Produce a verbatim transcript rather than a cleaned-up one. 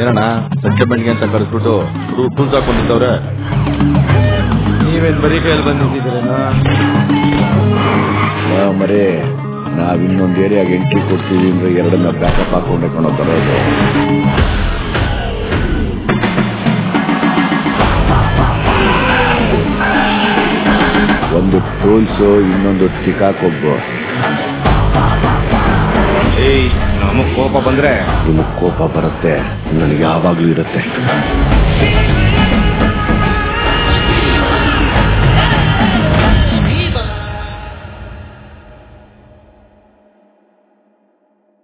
ಏನಣ್ಣ ಸೆಟ್ಲ್ಮೆಂಟ್ಗೆ ಅಂತ ಕರೆಸ್ಬಿಟ್ಟು ಟೂಲ್ಸ್ ಹಾಕೊಂಡಿದ್ದವ್ರೆ. ನೀವೇನ್ ಬರೀ ಕೈಯಲ್ಲಿ ಬಂದಿದ್ದೀರೇನಾ? ಮರೇ ನಾವ್ ಇನ್ನೊಂದು ಏರಿಯಾಗೆ ಎಂಟ್ರಿ ಕೊಡ್ತೀವಿ ಅಂದ್ರೆ ಎರಡನ್ನ ಬ್ಯಾಕಪ್ ಹಾಕೊಂಡೆ ಕಣೋ ಬರೋದು. ಒಂದು ಟೂಲ್ಸು ಇನ್ನೊಂದು ಟಿಕಾಕೊಬ್ಬು. ಏಯ್ ನಮಗ್ ಕೋಪ ಬಂದ್ರೆ ನಿಮಗ್ ಕೋಪ ಬರುತ್ತೆ, ನನಗೆ ಯಾವಾಗ್ಲೂ ಇರುತ್ತೆ.